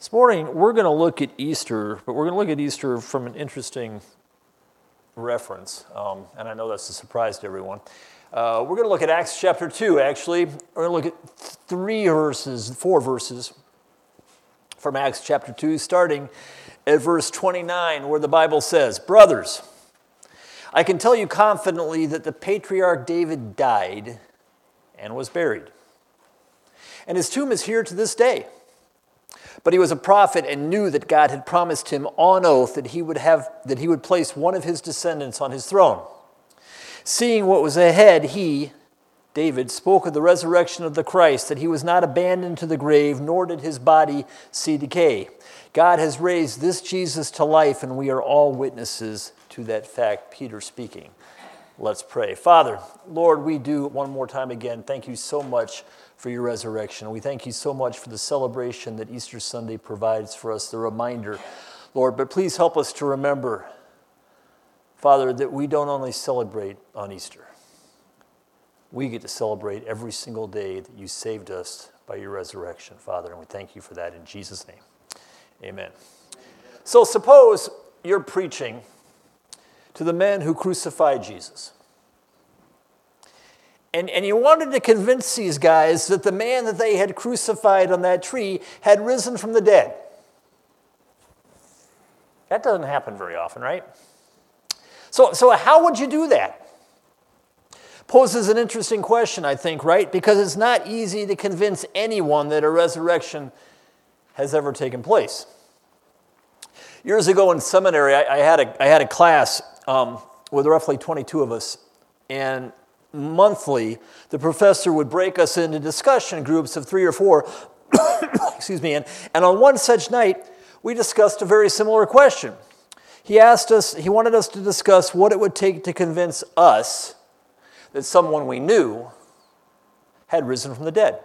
This morning, we're going to look at Easter, but we're going to look at Easter from an interesting reference, and I know that's a surprise to everyone. We're going to look at Acts chapter 2, actually. We're going to look at 4 verses from Acts chapter 2, starting at verse 29, where the Bible says, "Brothers, I can tell you confidently that the patriarch David died and was buried. And his tomb is here to this day. But he was a prophet and knew that God had promised him on oath that he would place one of his descendants on his throne. Seeing what was ahead, he, David, spoke of the resurrection of the Christ, that he was not abandoned to the grave, nor did his body see decay. God has raised this Jesus to life, and we are all witnesses to that fact." Peter speaking. Let's pray. Father, Lord, we do one more time again, thank you so much for your resurrection. We thank you so much for the celebration that Easter Sunday provides for us, the reminder, Lord. But please help us to remember, Father, that we don't only celebrate on Easter. We get to celebrate every single day that you saved us by your resurrection, Father, and we thank you for that in Jesus' name. Amen. So suppose you're preaching to the men who crucified Jesus. And you wanted to convince these guys that the man that they had crucified on that tree had risen from the dead. That doesn't happen very often, right? So how would you do that? Poses an interesting question, I think, right? Because it's not easy to convince anyone that a resurrection has ever taken place. Years ago in seminary, I had a class with roughly 22 of us, and monthly, the professor would break us into discussion groups of 3 or 4, excuse me, and on one such night, we discussed a very similar question. He wanted us to discuss what it would take to convince us that someone we knew had risen from the dead.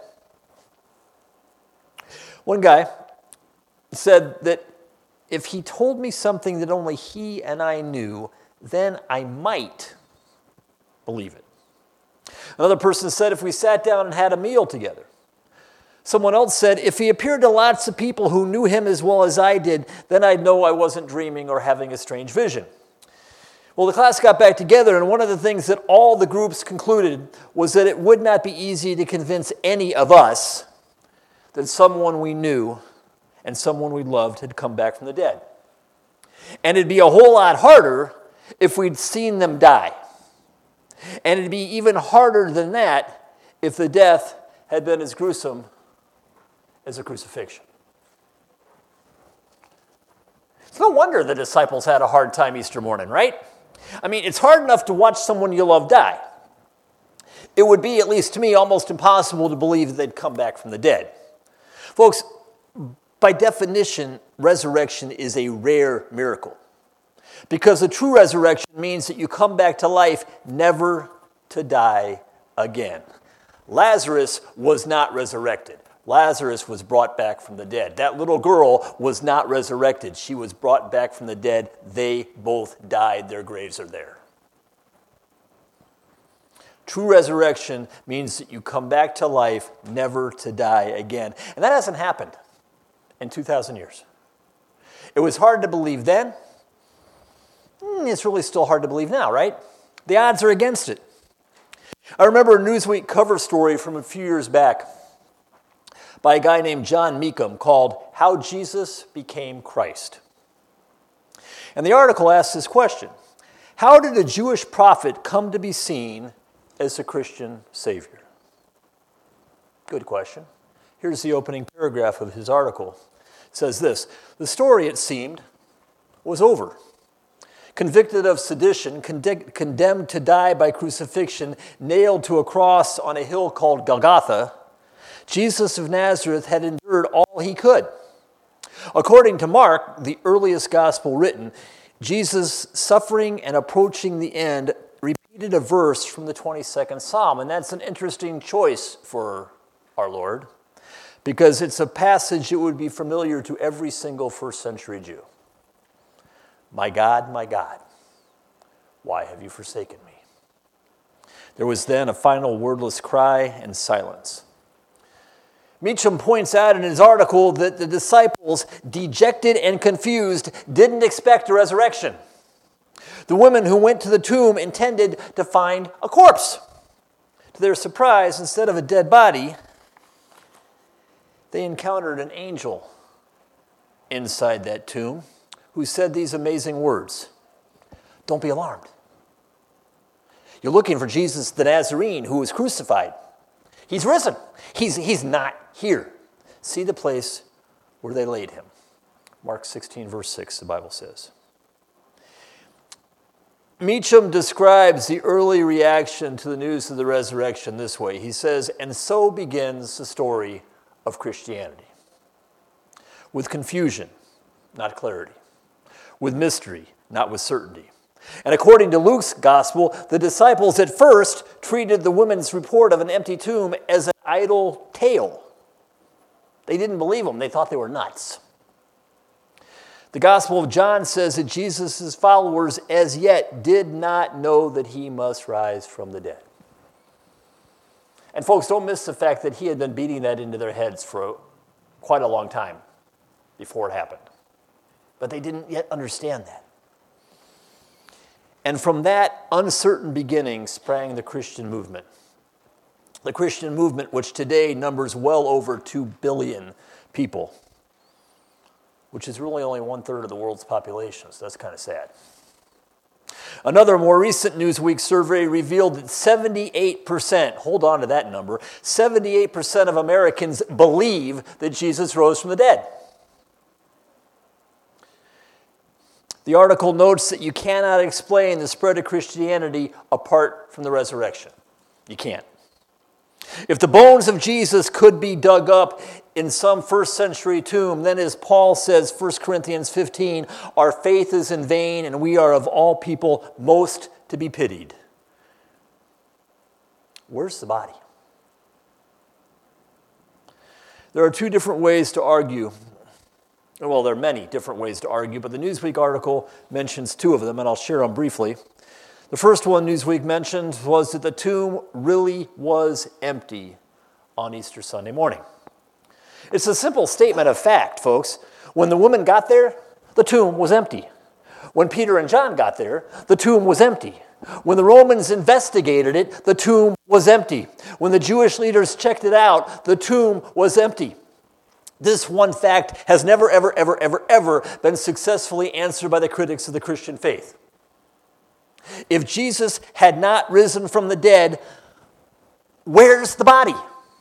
One guy said that if he told me something that only he and I knew, then I might believe it. Another person said if we sat down and had a meal together. Someone else said if he appeared to lots of people who knew him as well as I did, then I'd know I wasn't dreaming or having a strange vision. Well, the class got back together, and one of the things that all the groups concluded was that it would not be easy to convince any of us that someone we knew and someone we loved had come back from the dead. And it'd be a whole lot harder if we'd seen them die. And it'd be even harder than that if the death had been as gruesome as a crucifixion. It's no wonder the disciples had a hard time Easter morning, right? I mean, it's hard enough to watch someone you love die. It would be, at least to me, almost impossible to believe that they'd come back from the dead. Folks, by definition, resurrection is a rare miracle. Because a true resurrection means that you come back to life never to die again. Lazarus was not resurrected. Lazarus was brought back from the dead. That little girl was not resurrected. She was brought back from the dead. They both died. Their graves are there. True resurrection means that you come back to life never to die again. And that hasn't happened in 2,000 years. It was hard to believe then. It's really still hard to believe now, right? The odds are against it. I remember a Newsweek cover story from a few years back by a guy named John Meekum called "How Jesus Became Christ." And the article asks this question: how did a Jewish prophet come to be seen as a Christian Savior? Good question. Here's the opening paragraph of his article. It says this: "The story, it seemed, was over. Convicted of sedition, condemned to die by crucifixion, nailed to a cross on a hill called Golgotha, Jesus of Nazareth had endured all he could. According to Mark, the earliest gospel written, Jesus, suffering and approaching the end, repeated a verse from the 22nd Psalm." And that's an interesting choice for our Lord, because it's a passage that would be familiar to every single first century Jew. my God, why have you forsaken me?" There was then a final wordless cry and silence. Meacham points out in his article that the disciples, dejected and confused, didn't expect a resurrection. The women who went to the tomb intended to find a corpse. To their surprise, instead of a dead body, they encountered an angel inside that tomb who said these amazing words. Don't be alarmed. You're looking for Jesus the Nazarene who was crucified. He's risen. He's not here. See the place where they laid him. Mark 16, verse 6, the Bible says. Meacham describes the early reaction to the news of the resurrection this way. He says, and so begins the story of Christianity. With confusion, not clarity. With mystery, not with certainty. And according to Luke's gospel, the disciples at first treated the women's report of an empty tomb as an idle tale. They didn't believe them. They thought they were nuts. The Gospel of John says that Jesus' followers as yet did not know that he must rise from the dead. And folks, don't miss the fact that he had been beating that into their heads for quite a long time before it happened. But they didn't yet understand that. And from that uncertain beginning sprang the Christian movement. The Christian movement, which today numbers well over 2 billion people, which is really only 1/3 of the world's population, so that's kind of sad. Another more recent Newsweek survey revealed that 78%, hold on to that number, 78% of Americans believe that Jesus rose from the dead. The article notes that you cannot explain the spread of Christianity apart from the resurrection. You can't. If the bones of Jesus could be dug up in some first century tomb, then as Paul says, 1 Corinthians 15, our faith is in vain and we are of all people most to be pitied. Where's the body? There are two different ways to argue. Well, there are many different ways to argue, but the Newsweek article mentions two of them, and I'll share them briefly. The first one Newsweek mentioned was that the tomb really was empty on Easter Sunday morning. It's a simple statement of fact, folks. When the woman got there, the tomb was empty. When Peter and John got there, the tomb was empty. When the Romans investigated it, the tomb was empty. When the Jewish leaders checked it out, the tomb was empty. This one fact has never, ever, ever, ever, ever been successfully answered by the critics of the Christian faith. If Jesus had not risen from the dead, where's the body?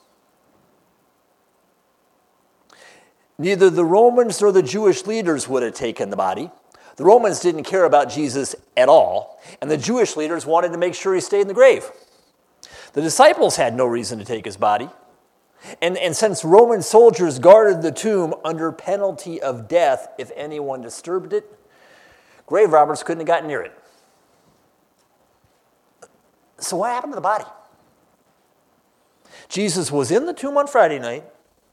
Neither the Romans nor the Jewish leaders would have taken the body. The Romans didn't care about Jesus at all, and the Jewish leaders wanted to make sure he stayed in the grave. The disciples had no reason to take his body. And since Roman soldiers guarded the tomb under penalty of death if anyone disturbed it, grave robbers couldn't have gotten near it. So what happened to the body? Jesus was in the tomb on Friday night,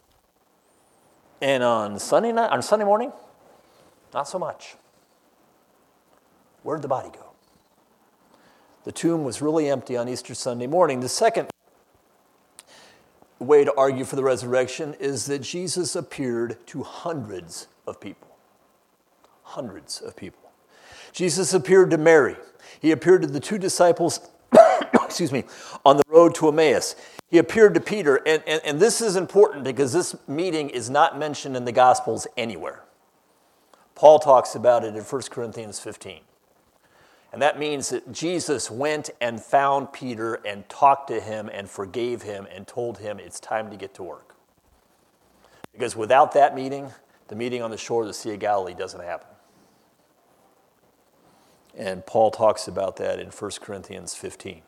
and on Sunday morning, not so much. Where'd the body go? The tomb was really empty on Easter Sunday morning. The second way to argue for the resurrection is that Jesus appeared to hundreds of people. Hundreds of people. Jesus appeared to Mary. He appeared to the two disciples, on the road to Emmaus. He appeared to Peter, and this is important because this meeting is not mentioned in the Gospels anywhere. Paul talks about it in 1 Corinthians 15. And that means that Jesus went and found Peter and talked to him and forgave him and told him it's time to get to work. Because without that meeting, the meeting on the shore of the Sea of Galilee doesn't happen. And Paul talks about that in 1 Corinthians 15.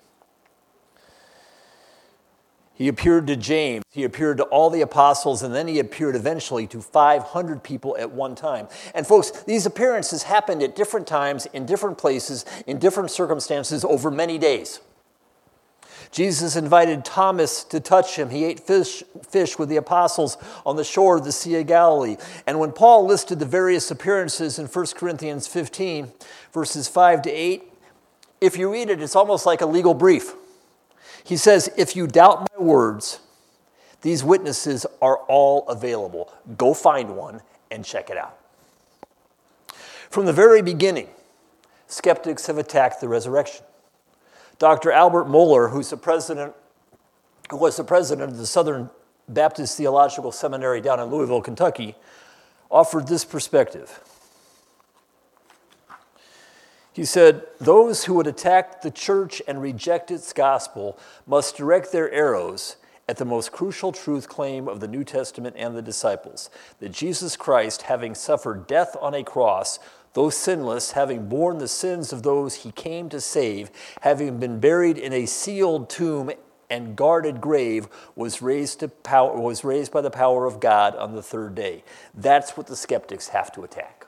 He appeared to James, he appeared to all the apostles, and then he appeared eventually to 500 people at one time. And folks, these appearances happened at different times, in different places, in different circumstances over many days. Jesus invited Thomas to touch him. He ate fish with the apostles on the shore of the Sea of Galilee. And when Paul listed the various appearances in 1 Corinthians 15, verses 5 to 8, if you read it, it's almost like a legal brief. He says, if you doubt my words, These witnesses are all available. Go find one and check it out. From the very beginning, skeptics have attacked the resurrection. Dr. Albert Mohler, who was the president of the Southern Baptist Theological Seminary down in Louisville, Kentucky, offered this perspective. He said, "Those who would attack the church and reject its gospel must direct their arrows at the most crucial truth claim of the New Testament and the disciples, that Jesus Christ, having suffered death on a cross, though sinless, having borne the sins of those he came to save, having been buried in a sealed tomb and guarded grave, was raised by the power of God on the third day." That's what the skeptics have to attack.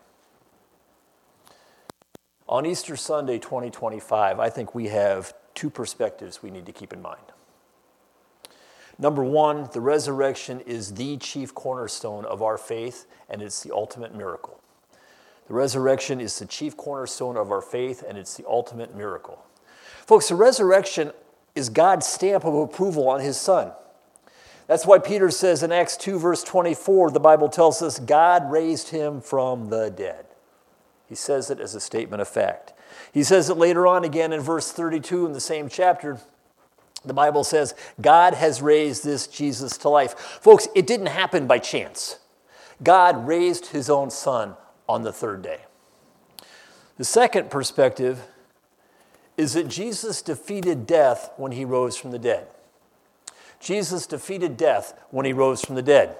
On Easter Sunday 2025, I think we have two perspectives we need to keep in mind. Number one, the resurrection is the chief cornerstone of our faith, and it's the ultimate miracle. The resurrection is the chief cornerstone of our faith, and it's the ultimate miracle. Folks, the resurrection is God's stamp of approval on his Son. That's why Peter says in Acts 2, verse 24, the Bible tells us God raised him from the dead. He says it as a statement of fact. He says it later on again in verse 32 in the same chapter. The Bible says, God has raised this Jesus to life. Folks, it didn't happen by chance. God raised his own Son on the third day. The second perspective is that Jesus defeated death when he rose from the dead. Jesus defeated death when he rose from the dead.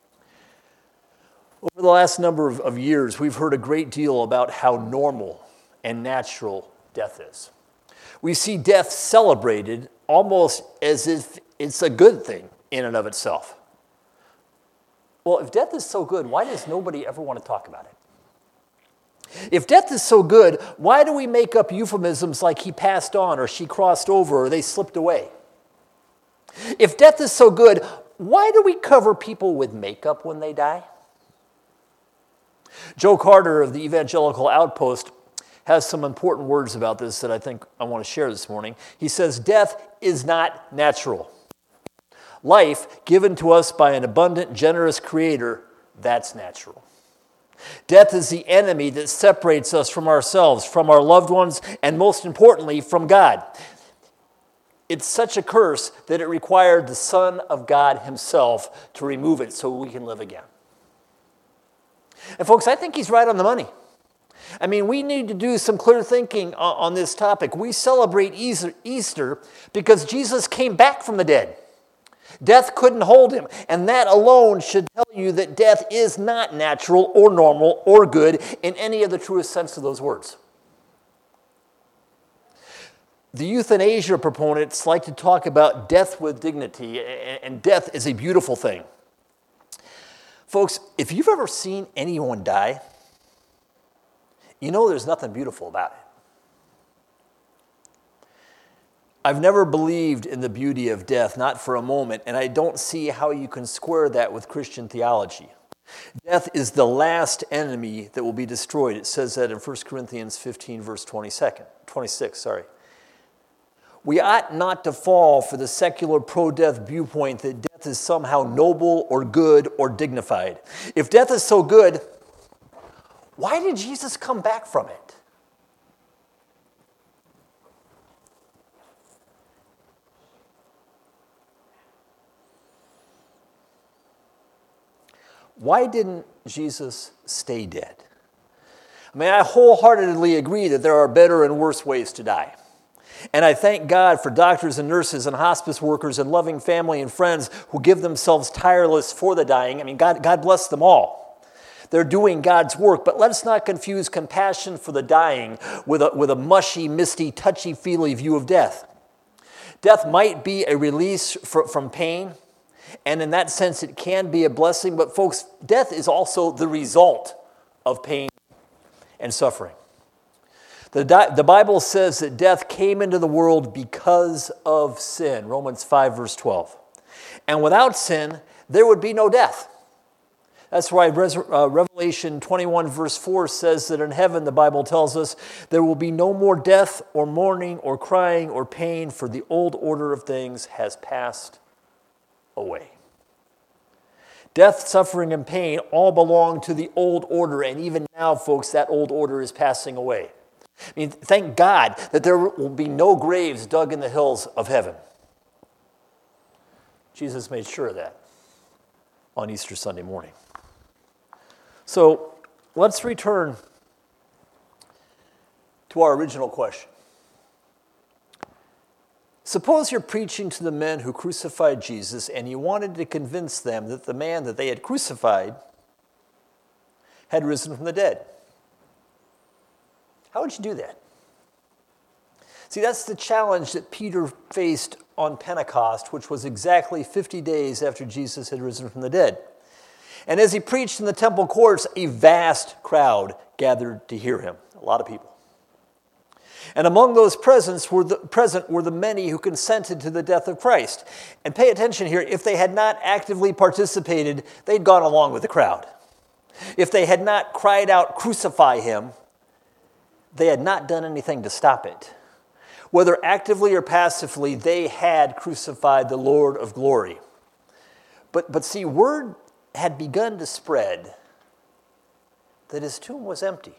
Over the last number of years, we've heard a great deal about how normal and natural death is. We see death celebrated almost as if it's a good thing in and of itself. Well, if death is so good, why does nobody ever want to talk about it? If death is so good, why do we make up euphemisms like he passed on or she crossed over or they slipped away? If death is so good, why do we cover people with makeup when they die? Joe Carter of the Evangelical Outpost has some important words about this that I think I want to share this morning. He says, death is not natural. Life given to us by an abundant, generous Creator, that's natural. Death is the enemy that separates us from ourselves, from our loved ones, and most importantly, from God. It's such a curse that it required the Son of God himself to remove it so we can live again. And folks, I think he's right on the money. I mean, we need to do some clear thinking on this topic. We celebrate Easter because Jesus came back from the dead. Death couldn't hold him, and that alone should tell you that death is not natural or normal or good in any of the truest sense of those words. The euthanasia proponents like to talk about death with dignity, and death is a beautiful thing. Folks, if you've ever seen anyone die, you know there's nothing beautiful about it. I've never believed in the beauty of death, not for a moment, and I don't see how you can square that with Christian theology. Death is the last enemy that will be destroyed. It says that in 1 Corinthians 15, verse 26. We ought not to fall for the secular pro-death viewpoint that death is somehow noble or good or dignified. If death is so good, why did Jesus come back from it? Why didn't Jesus stay dead? I mean, I wholeheartedly agree that there are better and worse ways to die. And I thank God for doctors and nurses and hospice workers and loving family and friends who give themselves tireless for the dying. I mean, God bless them all. They're doing God's work, but let's not confuse compassion for the dying with a mushy, misty, touchy-feely view of death. Death might be a release from pain, and in that sense it can be a blessing, but folks, death is also the result of pain and suffering. The Bible says that death came into the world because of sin, Romans 5, verse 12. And without sin, there would be no death. That's why Revelation 21, verse 4 says that in heaven, the Bible tells us, there will be no more death or mourning or crying or pain, for the old order of things has passed away. Death, suffering, and pain all belong to the old order, and even now, folks, that old order is passing away. I mean, thank God that there will be no graves dug in the hills of heaven. Jesus made sure of that on Easter Sunday morning. So let's return to our original question. Suppose you're preaching to the men who crucified Jesus and you wanted to convince them that the man that they had crucified had risen from the dead. How would you do that? See, that's the challenge that Peter faced on Pentecost, which was exactly 50 days after Jesus had risen from the dead. And as he preached in the temple courts, a vast crowd gathered to hear him, a lot of people. And among those present were the many who consented to the death of Christ. And pay attention here, if they had not actively participated, they'd gone along with the crowd. If they had not cried out, "Crucify him," they had not done anything to stop it. Whether actively or passively, they had crucified the Lord of glory. But see, word had begun to spread that his tomb was empty.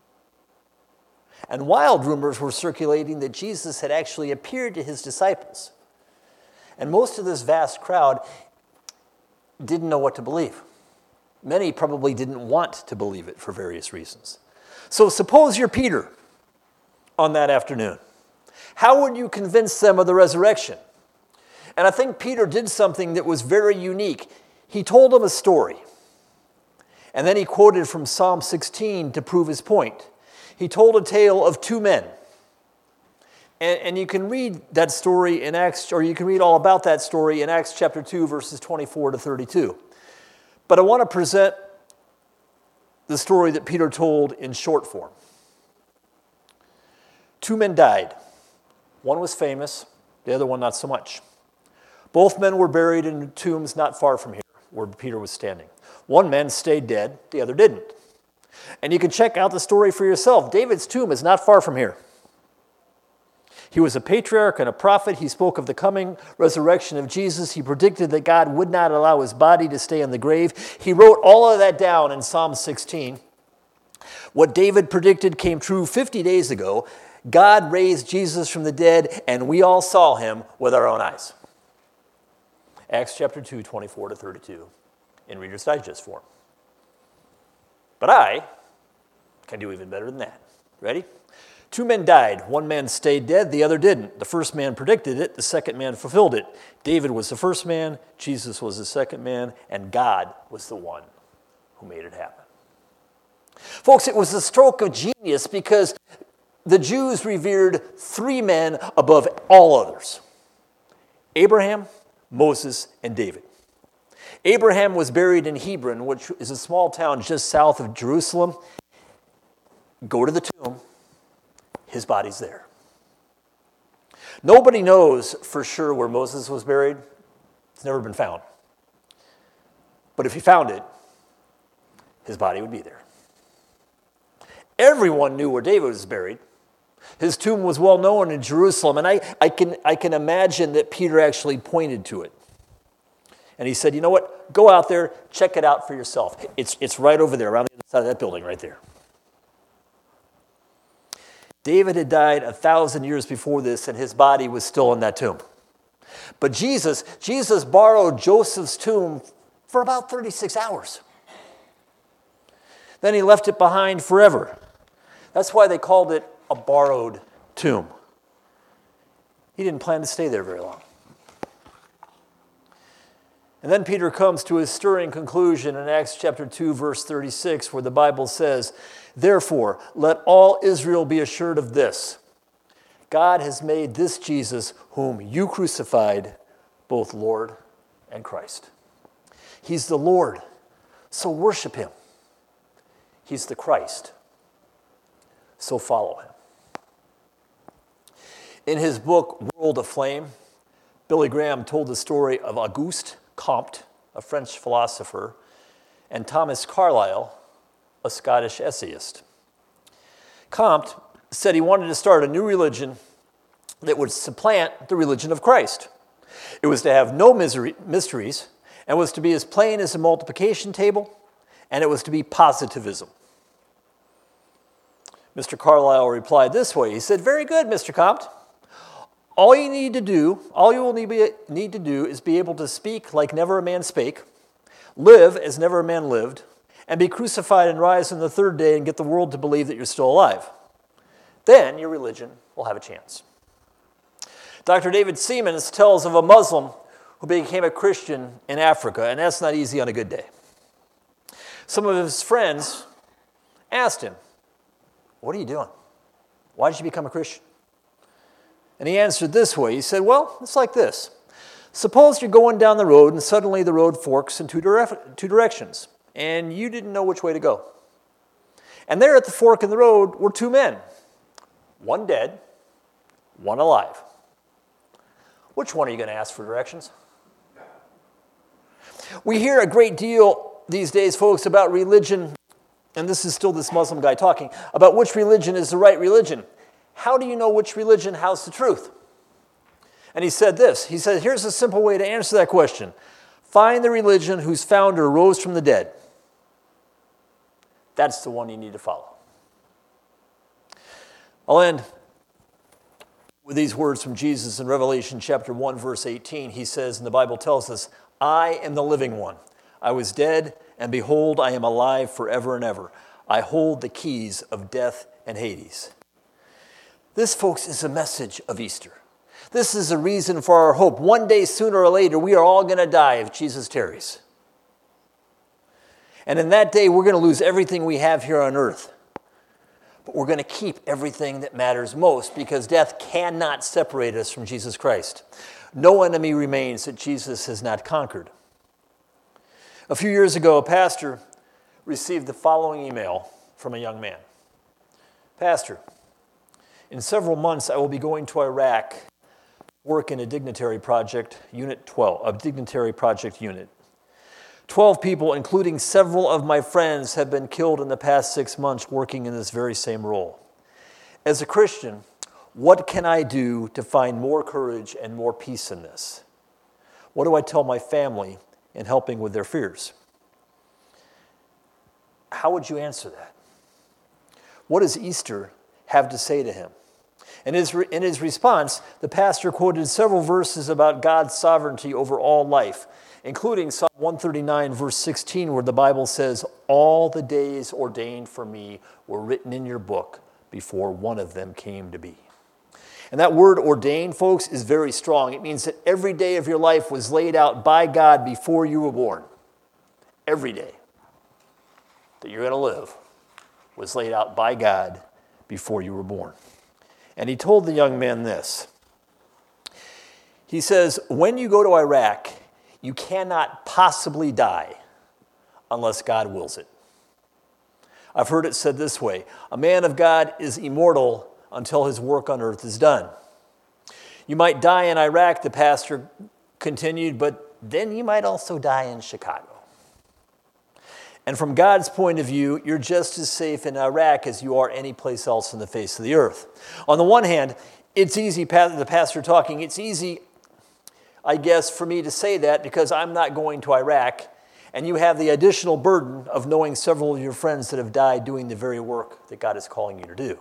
And wild rumors were circulating that Jesus had actually appeared to his disciples. And most of this vast crowd didn't know what to believe. Many probably didn't want to believe it for various reasons. So suppose you're Peter on that afternoon. How would you convince them of the resurrection? And I think Peter did something that was very unique. He told them a story. And then he quoted from Psalm 16 to prove his point. He told a tale of two men. And you can read that story in Acts, or you can read all about that story in Acts chapter 2, verses 24 to 32. But I want to present the story that Peter told in short form. Two men died. One was famous, the other one not so much. Both men were buried in tombs not far from here, where Peter was standing. One man stayed dead, the other didn't. And you can check out the story for yourself. David's tomb is not far from here. He was a patriarch and a prophet. He spoke of the coming resurrection of Jesus. He predicted that God would not allow his body to stay in the grave. He wrote all of that down in Psalm 16. What David predicted came true 50 days ago. God raised Jesus from the dead, and we all saw him with our own eyes. Acts chapter 2, 24 to 32, in Reader's Digest form. But I can do even better than that. Ready? Two men died. One man stayed dead, the other didn't. The first man predicted it, the second man fulfilled it. David was the first man, Jesus was the second man, and God was the one who made it happen. Folks, it was a stroke of genius because the Jews revered three men above all others: Abraham, Moses, and David. Abraham was buried in Hebron, which is a small town just south of Jerusalem. Go to the tomb. His body's there. Nobody knows for sure where Moses was buried. It's never been found. But if he found it, his body would be there. Everyone knew where David was buried. His tomb was well known in Jerusalem, and I can imagine that Peter actually pointed to it. And he said, you know what? Go out there, check it out for yourself. It's right over there, around the other side of that building, right there. David had died 1,000 years before this, and his body was still in that tomb. But Jesus borrowed Joseph's tomb for about 36 hours. Then he left it behind forever. That's why they called it a borrowed tomb. He didn't plan to stay there very long. And then Peter comes to his stirring conclusion in Acts chapter 2, verse 36, where the Bible says, "Therefore, let all Israel be assured of this: God has made this Jesus, whom you crucified, both Lord and Christ." He's the Lord, so worship him. He's the Christ, so follow him. In his book, World Aflame, Billy Graham told the story of Auguste Comte, a French philosopher, and Thomas Carlyle, a Scottish essayist. Comte said he wanted to start a new religion that would supplant the religion of Christ. It was to have no mysteries, and was to be as plain as a multiplication table, and it was to be positivism. Mr. Carlyle replied this way. He said, "Very good, Mr. Comte. All you will need to do is be able to speak like never a man spake, live as never a man lived, and be crucified and rise on the third day and get the world to believe that you're still alive. Then your religion will have a chance." Dr. David Seaman tells of a Muslim who became a Christian in Africa, and that's not easy on a good day. Some of his friends asked him, "What are you doing? Why did you become a Christian?" And he answered this way. He said, "Well, it's like this. Suppose you're going down the road and suddenly the road forks in two directions, and you didn't know which way to go. And there at the fork in the road were two men, one dead, one alive. Which one are you going to ask for directions?" We hear a great deal these days, folks, about religion, and this is still this Muslim guy talking, about which religion is the right religion. How do you know which religion has the truth? And he said this. He said, here's a simple way to answer that question. Find the religion whose founder rose from the dead. That's the one you need to follow. I'll end with these words from Jesus in Revelation chapter 1, verse 18. He says, and the Bible tells us, "I am the living one. I was dead, and behold, I am alive forever and ever. I hold the keys of death and Hades." This, folks, is a message of Easter. This is a reason for our hope. One day, sooner or later, we are all going to die if Jesus tarries. And in that day, we're going to lose everything we have here on earth. But we're going to keep everything that matters most, because death cannot separate us from Jesus Christ. No enemy remains that Jesus has not conquered. A few years ago, a pastor received the following email from a young man. "Pastor, in several months I will be going to Iraq, work in a dignitary project, Unit 12, a dignitary project unit. 12 people, including several of my friends, have been killed in the past 6 months working in this very same role. As a Christian, what can I do to find more courage and more peace in this? What do I tell my family in helping with their fears?" How would you answer that? What does Easter have to say to him? In his response, the pastor quoted several verses about God's sovereignty over all life, including Psalm 139, verse 16, where the Bible says, "All the days ordained for me were written in your book before one of them came to be." And that word ordained, folks, is very strong. It means that every day of your life was laid out by God before you were born. Every day that you're going to live was laid out by God before you were born. And he told the young man this. He says, when you go to Iraq, you cannot possibly die unless God wills it. I've heard it said this way: a man of God is immortal until his work on earth is done. You might die in Iraq, the pastor continued, but then you might also die in Chicago. And from God's point of view, you're just as safe in Iraq as you are any place else on the face of the earth. On the one hand, it's easy, the pastor talking, it's easy, I guess, for me to say that because I'm not going to Iraq, and you have the additional burden of knowing several of your friends that have died doing the very work that God is calling you to do.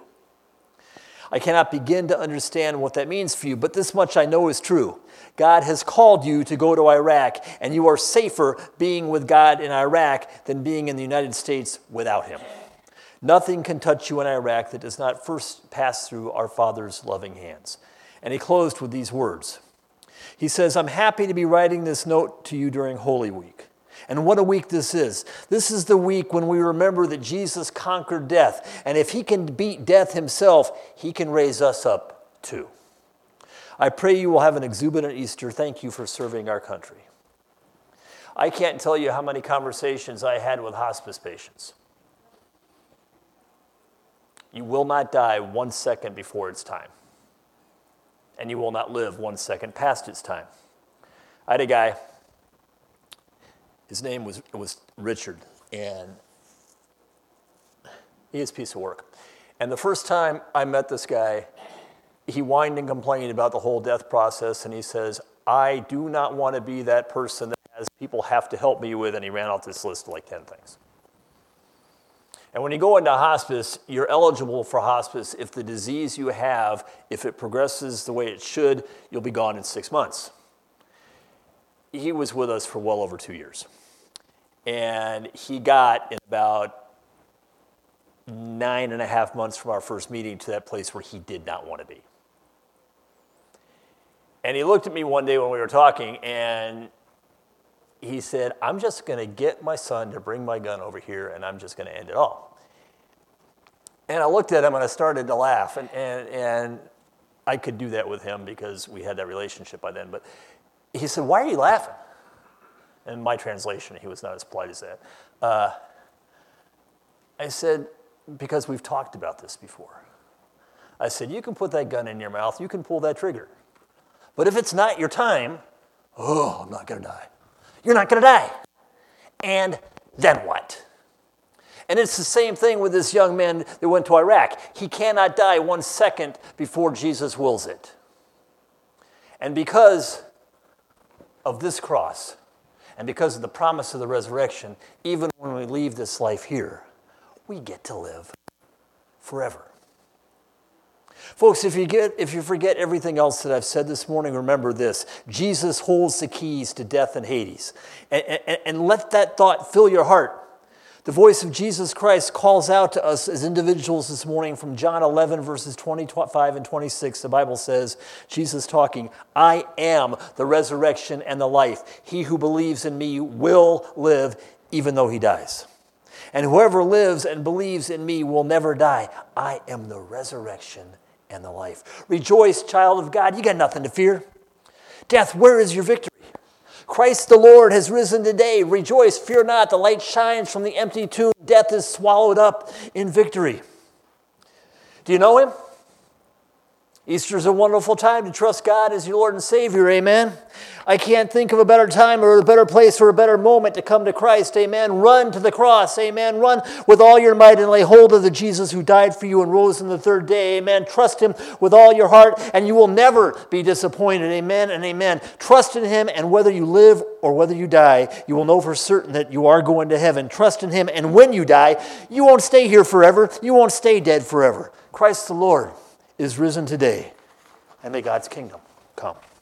I cannot begin to understand what that means for you, but this much I know is true. God has called you to go to Iraq, and you are safer being with God in Iraq than being in the United States without him. Nothing can touch you in Iraq that does not first pass through our Father's loving hands. And he closed with these words. He says, "I'm happy to be writing this note to you during Holy Week." And what a week this is. This is the week when we remember that Jesus conquered death. And if he can beat death himself, he can raise us up too. I pray you will have an exuberant Easter. Thank you for serving our country. I can't tell you how many conversations I had with hospice patients. You will not die 1 second before it's time. And you will not live 1 second past its time. I had a guy. His name was Richard, and he is a piece of work. And the first time I met this guy, he whined and complained about the whole death process, and he says, "I do not want to be that person that has people have to help me with, and he ran out this list of like 10 things. And when you go into hospice, you're eligible for hospice if the disease you have, if it progresses the way it should, you'll be gone in 6 months. He was with us for well over 2 years. And he got in about 9.5 months from our first meeting to that place where he did not want to be. And he looked at me one day when we were talking, and he said, I'm just going to get my son to bring my gun over here, and I'm just going to end it all. And I looked at him, and I started to laugh. And I could do that with him because we had that relationship by then. But he said, why are you laughing? In my translation, he was not as polite as that. I said, because we've talked about this before. I said, you can put that gun in your mouth. You can pull that trigger. But if it's not your time, I'm not going to die. You're not going to die. And then what? And it's the same thing with this young man that went to Iraq. He cannot die 1 second before Jesus wills it. And because of this cross, and because of the promise of the resurrection, even when we leave this life here, we get to live forever. Folks, if you forget everything else that I've said this morning, remember this. Jesus holds the keys to death and Hades. And let that thought fill your heart. The voice of Jesus Christ calls out to us as individuals this morning from John 11, verses 25 and 26. The Bible says, Jesus talking, I am the resurrection and the life. He who believes in me will live even though he dies. And whoever lives and believes in me will never die. I am the resurrection and the life. Rejoice, child of God. You got nothing to fear. Death, where is your victory? Christ the Lord has risen today. Rejoice, fear not. The light shines from the empty tomb. Death is swallowed up in victory. Do you know him? Easter is a wonderful time to trust God as your Lord and Savior, amen? I can't think of a better time or a better place or a better moment to come to Christ, amen? Run to the cross, amen? Run with all your might and lay hold of the Jesus who died for you and rose on the third day, amen? Trust him with all your heart and you will never be disappointed, amen and amen. Trust in him, and whether you live or whether you die, you will know for certain that you are going to heaven. Trust in him, and when you die, you won't stay here forever. You won't stay dead forever. Christ the Lord is risen today, and may God's kingdom come.